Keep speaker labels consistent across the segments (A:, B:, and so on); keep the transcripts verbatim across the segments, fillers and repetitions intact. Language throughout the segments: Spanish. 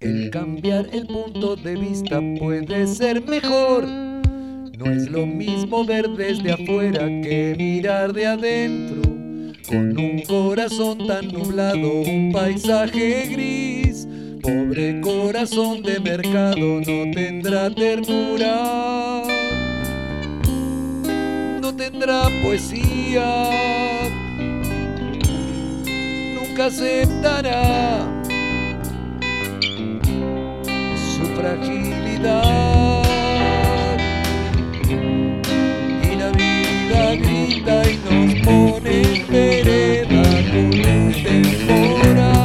A: El cambiar el punto de vista puede ser mejor. No es lo mismo ver desde afuera que mirar de adentro. Con un corazón tan nublado, un paisaje gris. Pobre corazón de mercado no tendrá ternura, no tendrá poesía, nunca aceptará su fragilidad. Y la vida grita y nos pone en vereda con un temporal.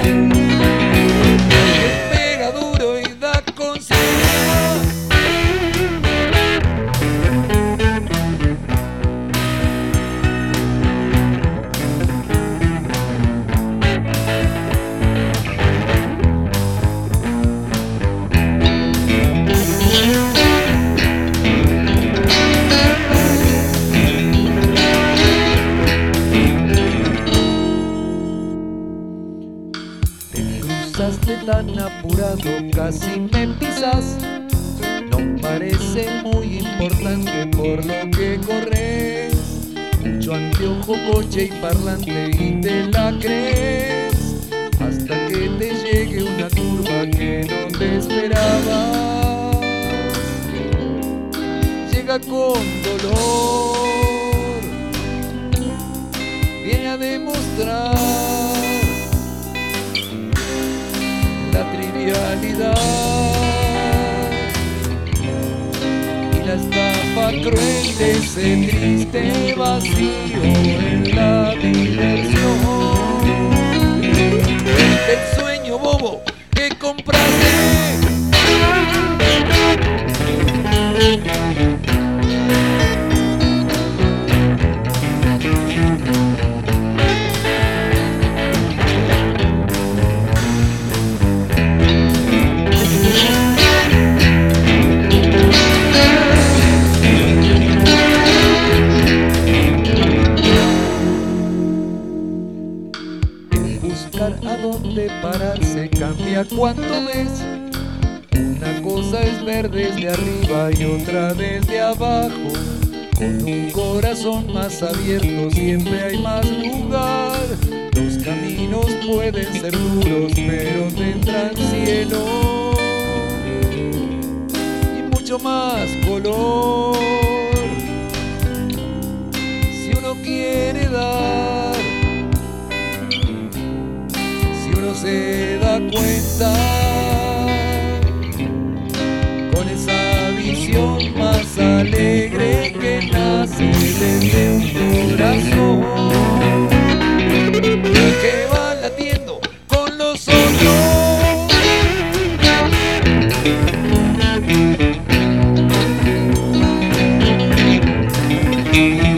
A: Pasaste tan apurado, casi me pisas. No parece muy importante por lo que corres. Mucho anteojo, coche y parlante y te la crees. Hasta que te llegue una curva que no te esperabas. Llega con dolor, viene a demostrar la trivialidad y la estafa cruel de ese triste vacío en la diversión del sueño bobo que compraste. A dónde pararse cambia cuanto ves. Una cosa es ver desde arriba y otra desde abajo. Con un corazón más abierto siempre hay más lugar. Los caminos pueden ser duros pero tendrán cielo y mucho más color. Si uno quiere dar, se da cuenta, con esa visión más alegre que nace desde un corazón que va latiendo con los otros.